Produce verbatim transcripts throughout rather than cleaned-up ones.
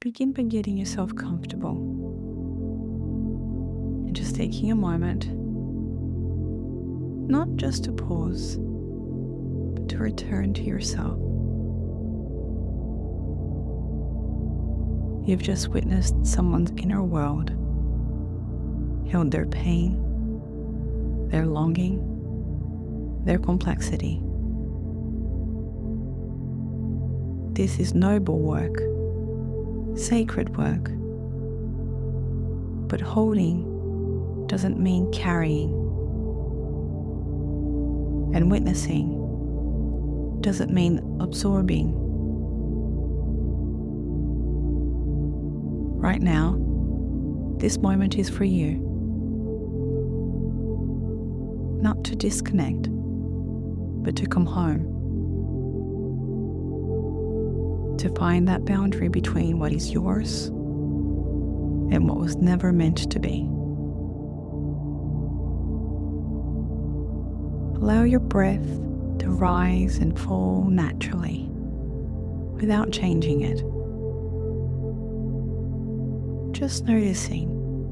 begin by getting yourself comfortable and just taking a moment, not just to pause, but to return to yourself. You've just witnessed someone's inner world, held their pain, their longing, their complexity. This is noble work, sacred work. But holding doesn't mean carrying. And witnessing doesn't mean absorbing. Right now, this moment is for you. Not to disconnect, but to come home. To find that boundary between what is yours and what was never meant to be. Allow your breath to rise and fall naturally, without changing it. Just noticing.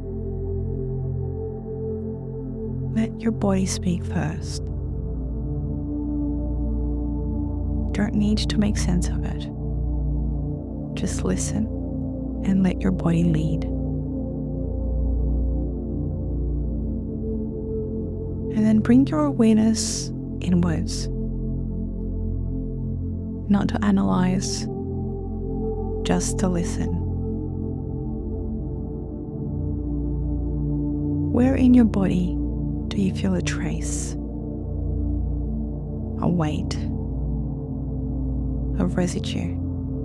Let your body speak first. Don't need to make sense of it. Just listen and let your body lead. And then bring your awareness inwards. Not to analyze, just to listen. Where in your body do you feel a trace, a weight, a residue?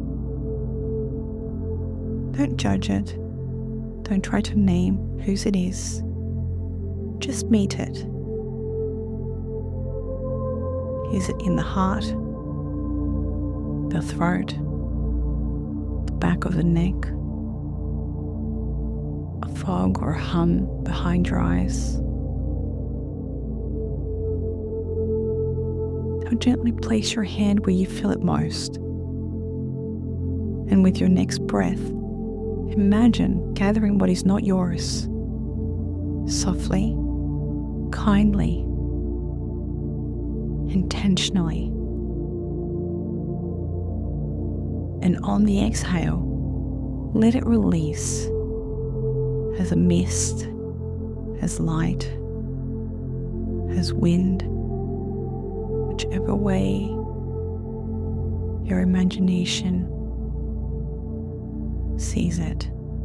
Don't judge it. Don't try to name whose it is. Just meet it. Is it in the heart, the throat, the back of the neck, a fog or hum behind your eyes? Now gently place your hand where you feel it most. And with your next breath, imagine gathering what is not yours, softly, kindly, intentionally. And on the exhale, let it release as a mist, as light, as wind, whichever way your imagination sees it.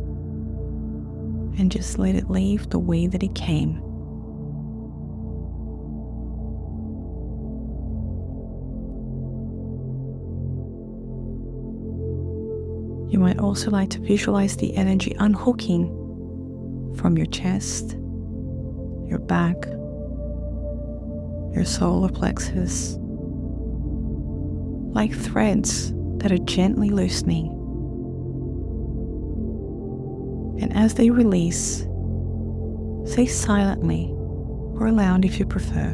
And just let it leave the way that it came. You might also like to visualize the energy unhooking from your chest, your back, your solar plexus, like threads that are gently loosening. And as they release, say silently or aloud if you prefer,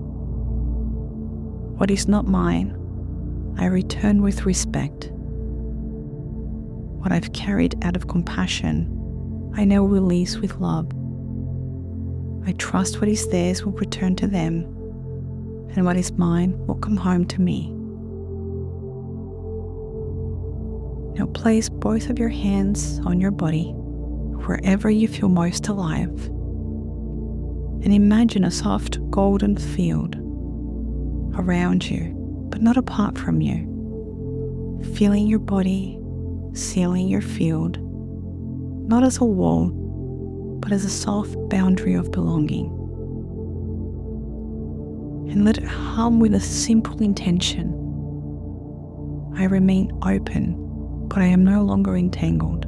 "What is not mine, I return with respect. What I've carried out of compassion, I now release with love. I trust what is theirs will return to them, and what is mine will come home to me." Now place both of your hands on your body, wherever you feel most alive, and imagine a soft golden field around you, but not apart from you, filling your body, sealing your field, not as a wall, but as a soft boundary of belonging. And let it hum with a simple intention. I remain open, but I am no longer entangled.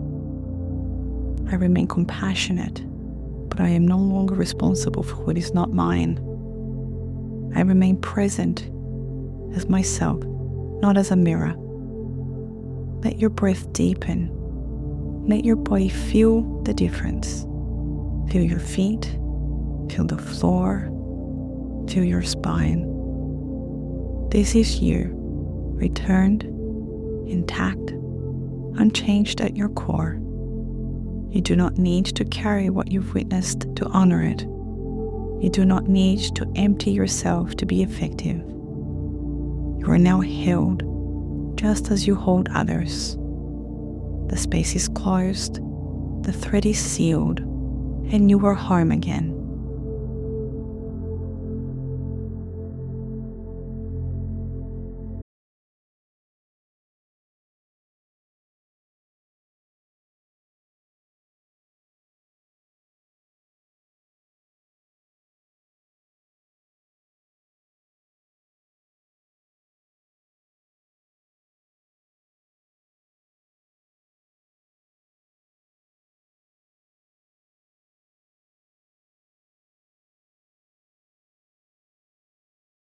I remain compassionate, but I am no longer responsible for what is not mine. I remain present as myself, not as a mirror. Let your breath deepen. Let your body feel the difference. Feel your feet, feel the floor, feel your spine. This is you, returned, intact, unchanged at your core. You do not need to carry what you've witnessed to honor it. You do not need to empty yourself to be effective. You are now held, just as you hold others. The space is closed, the thread is sealed, and you are home again.